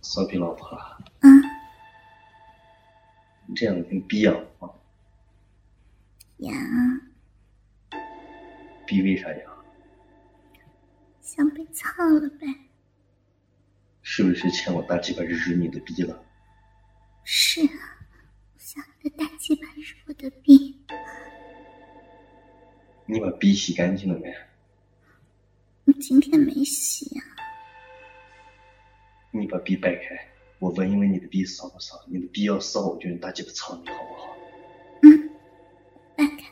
骚逼老婆， 嗯， 你这样跟逼痒吗？ 痒， 逼为啥痒？ 想被操了呗？ 是不是欠我大鸡巴日你的逼了？ 是啊，我想你的大鸡巴日我的逼。 你把逼洗干净了没？ 我今天没洗啊。 你把逼掰开，我闻一闻你的逼骚不骚？你的逼要骚，我就用大鸡巴操你，好不好？ 掰开。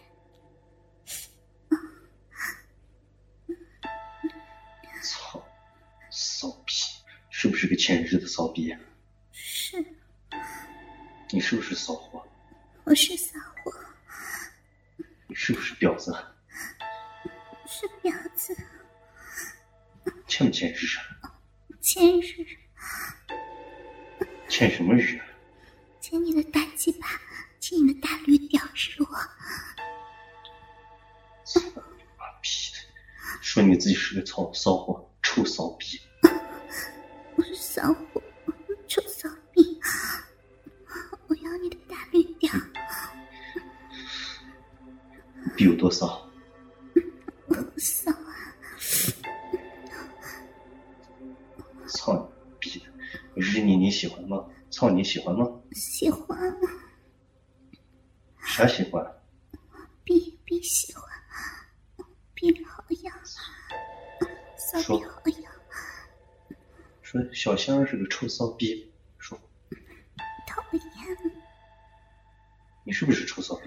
操，骚逼，是不是个欠日的骚逼？ 是。 你是不是骚货？ 我是骚货。 你是不是婊子？ 是婊子。 欠不欠日？ 欠日。 欠什么日？ 欠你的大鸡巴，欠你的大驴屌日我。 妈逼的，说你自己是个骚货，臭骚逼。 我是骚货，臭骚逼。我要你的大驴屌。 逼有多骚？ 骚啊！ 操你逼的！我日你喜欢吗？操你喜欢吗？ 喜欢。 啥喜欢？ 逼喜欢。逼好痒，骚逼好痒。 说小香是个臭骚逼，说讨厌。 你是不是臭骚逼？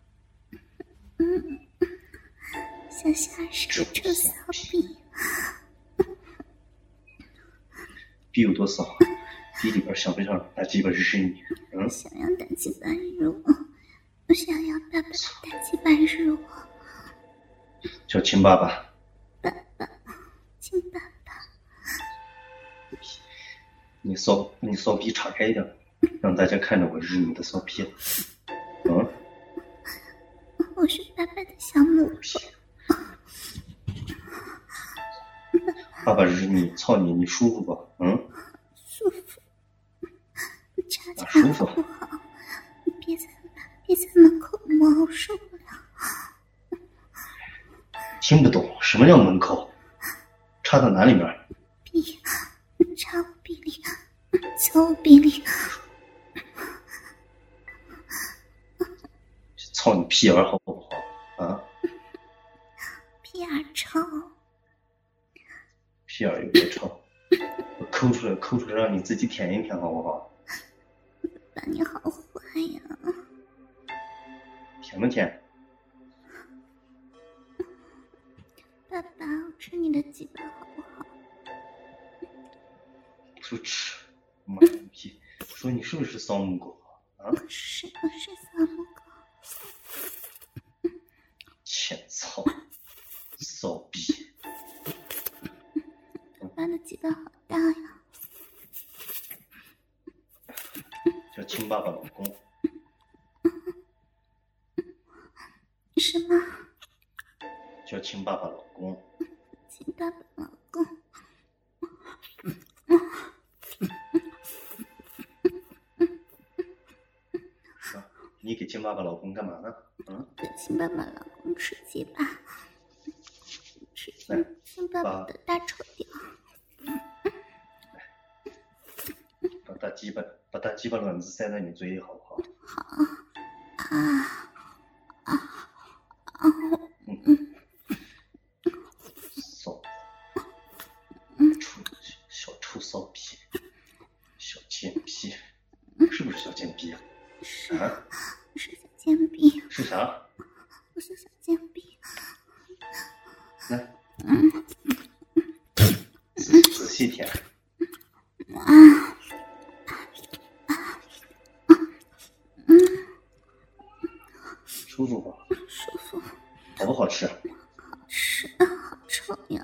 小香是个臭骚逼。 逼有多骚？逼里边想不想大鸡巴日你？ 想要大鸡巴日我，我想要爸爸的大鸡巴日我。 叫亲爸爸。 爸爸，亲爸爸。 你骚逼岔开一点，让大家看着我日你的骚逼。 我是爸爸的小母鸡。 爸爸日你，操你，你舒服吧？ 舒服。你查查舒服好不好？你别在门口摸，我受不了。 听不懂什么叫门口？插到哪里面？ 逼，插我逼里，敲我逼里。 操你屁眼好不好？ 屁眼臭。 屁眼有多臭？我抠出来让你自己舔一舔好不好？ 爸，你好坏呀！ 舔不舔？ 爸爸，我吃你的鸡巴好不好？ 不吃，妈逼！说你是不是骚母狗？ 我是骚母狗。 欠操，骚逼！ 爸爸的鸡巴好大呀！ 叫亲爸爸老公。 什么？ 叫亲爸爸老公。 亲爸爸老公。 你给亲爸爸老公干嘛呢？ 给亲爸爸老公吃鸡巴，吃亲爸爸的大臭屌。 把大鸡巴卵子塞在你嘴里好不好？ 好。 骚，小臭骚逼，小贱逼，是不是小贱逼啊？ 是小贱逼。 是啥？ 我是小贱逼。 来，仔细舔。舒服不？ 舒服。 好不好吃？ 好吃，好臭呀！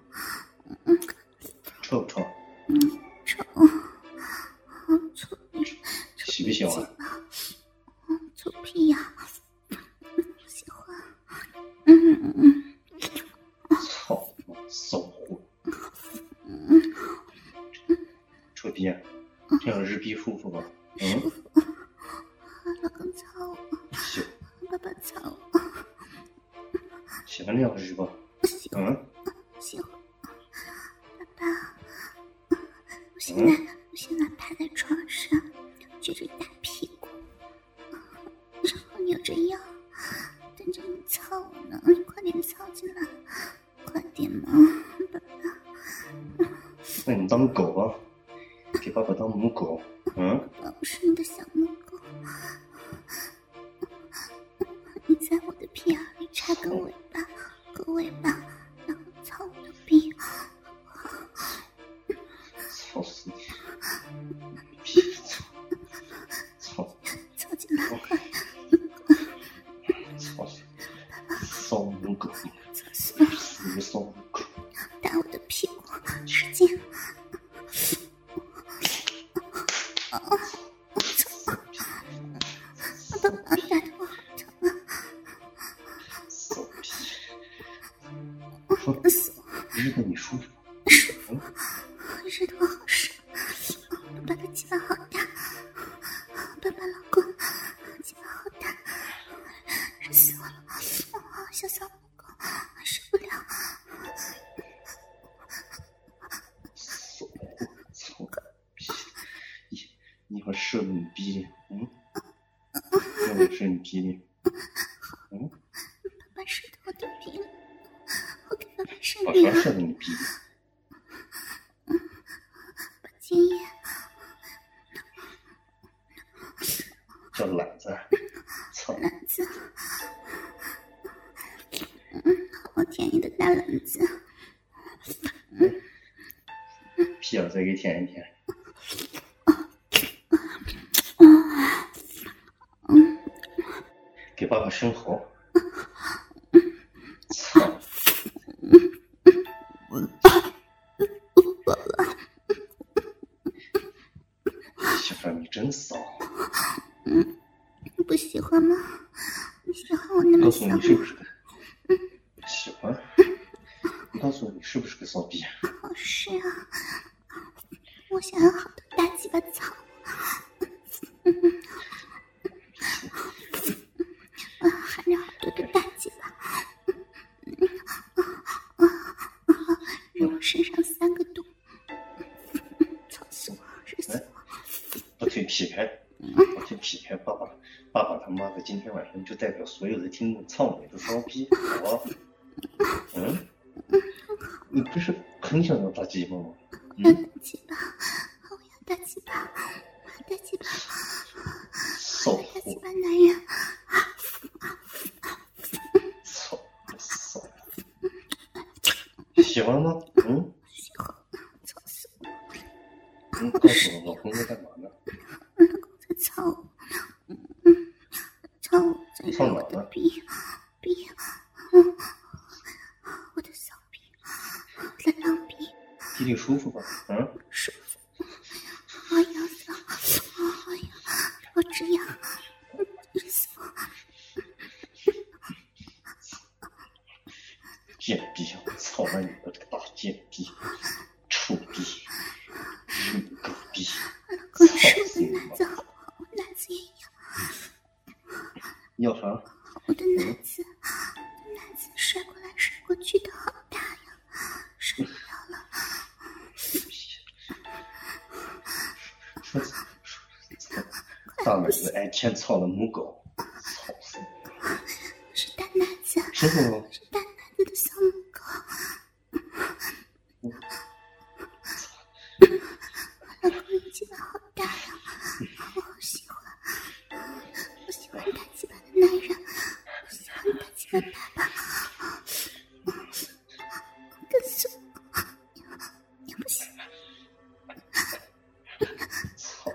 臭不臭？ 臭，好臭。 喜不喜欢？ 臭屁呀！喜欢。 操，骚货！臭逼！ 这样日逼舒服吧？ 舒服。老公操我， 喜爸爸操我， 喜欢那样日吧？ 喜欢爸爸。我现在趴在床上，撅着大屁股，然后扭着腰，等着你操我呢。你快点操进来，快点嘛，爸爸。 那你当狗吧，给爸爸当母狗。 爸爸，我是你的小母狗。你在我的屁眼里插根尾巴，然后操我的屁， 操死你！ 操进来快！ 操死你！骚母狗！ 操死了！ 死你骚母狗！ 打我的屁股，使劲！爸爸，打得我好疼啊！ 骚逼！ 疼死我！ 日的你舒服？ 舒服，日得我好爽。爸爸的鸡巴好大，爸爸老公鸡巴好大，热死我了！小小母狗，受不了！ 操个屁！你还射你逼哩？让我射你逼哩？ 爸爸射到我的逼了，我给爸爸射把你了。 啥射到你逼哩？ 把精液叫懒子！操！ 篮子，好舔你的大篮子。 屁眼再给舔一舔。给爸爸生蚝。操！媳妇儿你真骚。 你不喜欢吗？你喜欢我那么告诉骚吗？ 你是不是个？喜欢。你告诉我你是不是个骚逼？ 是啊，我想要好多大鸡巴操。含着好多的大鸡巴。让我身上3个洞。操死我，热死我！ 不推劈开，爸爸他妈的今天晚上就代表所有的听众操你的骚逼，好吧？你不是很想要大鸡巴吗？ 我要大鸡巴，我要大鸡巴，大鸡巴， 骚大鸡货， 巴男人。 操骚，喜欢吗？ 喜欢，操死我！ 告诉我老公在干嘛呢？ 老公在操我，操我，在操哪我的呢？ 逼，我的小逼，我的浪逼， 弟弟舒服吧？ 舒服，我痒死了，我痒，我直痒，热死我！ 贱逼，我操了你的这个大贱逼，臭逼，日狗逼， 老公， 操你说死你妈！ 我的奶子好不好？我奶子也痒， 要啥？ 我的奶子甩过来甩过去的好大呀，受不了了！ 说大奶子挨天操的母狗，操死你！ 是大奶子， 舒服吗？ 是大奶子的小母狗。老公，你鸡巴好大呀，我好喜欢，我喜欢大鸡巴的男人，我喜欢大鸡巴爸爸。可是你不行， 操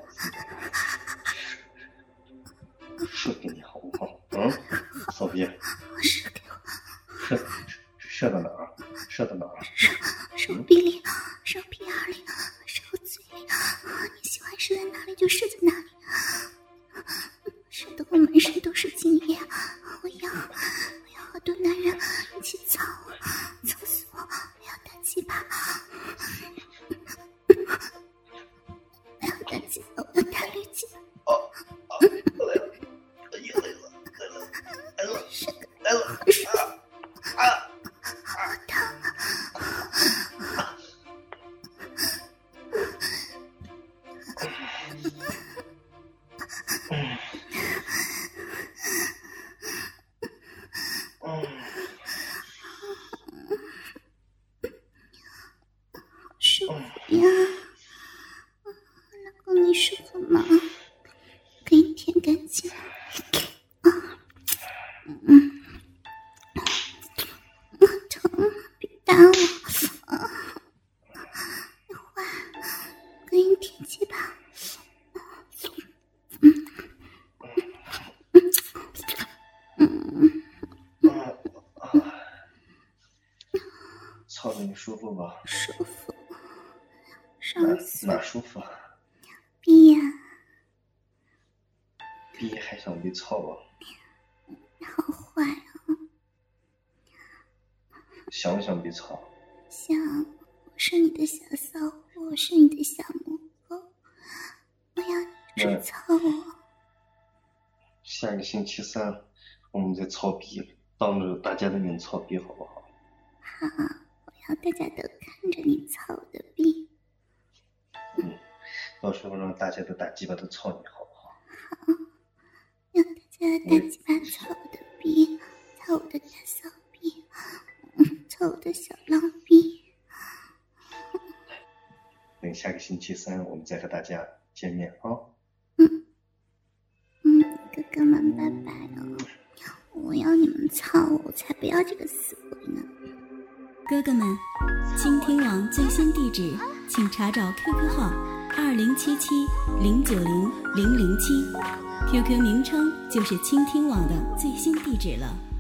死你！射给你好不好？骚逼， 射给我， 射到哪儿？射到哪儿？ 射我鼻里，射我屁眼里，射我嘴里，你喜欢射在哪里就射在哪里，射得我满身都是精液，我要好多男人一起操我，操死我！我要大鸡巴，我要大大鸡巴，我要大绿鸡巴。 来了，来了， 好烫啊！舒服呀，老公你舒服吗？给你舔干净。疼，别打我！一会儿给你舔鸡巴。 操着你舒服吧？ 舒服，上次哪舒服啊？ 逼呀， 逼还想被操啊？ 好坏啊！ 想不想被操？ 想，我是你的小骚货，我是你的小母狗，我要你去操我。 下个星期三我们再操逼，当着大家的面操逼好不好？ 好，我要大家都看着你操我的逼。 到时候让大家的大鸡巴都操你好不好？ 好，让大家的大鸡巴操我的逼，操我的大骚逼，操我的小浪逼。 等下个星期三我们再和大家见面啊！ 哥哥们拜拜哦！我要你们操我才不要这个死鬼呢！ 哥哥们，倾听网最新地址，请查找 QQ 号2077090007，QQ 名称就是倾听网的最新地址了。